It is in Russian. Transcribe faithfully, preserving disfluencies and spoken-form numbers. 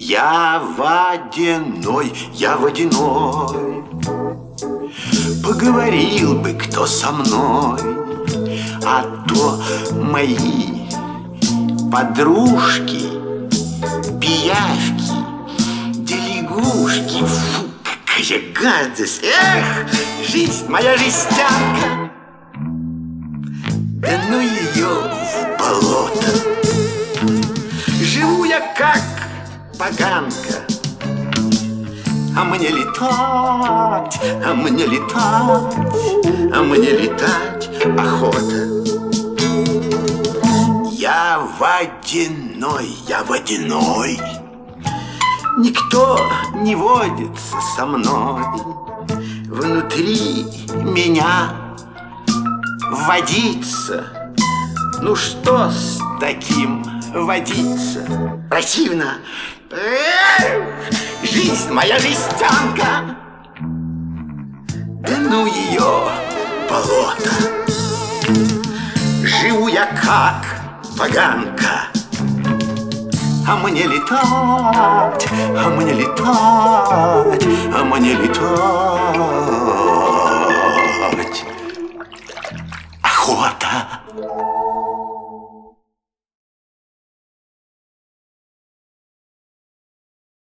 Я водяной, я водяной. Поговорил бы кто со мной, а то мои подружки, пиявки, да лягушки. Фу, какая гадость! Эх, жизнь моя жестянка! Да ну ее в болото! Живу я как поганка, а мне летать, а мне летать, а мне летать охота. Я водяной, я водяной. Никто не водится со мной. Внутри меня водиться. Ну что с таким водиться? Противно. Эх, жизнь моя жестянка. Да ну ее болото. Живу я как поганка, а мне летать, а мне летать, а мне летать охота.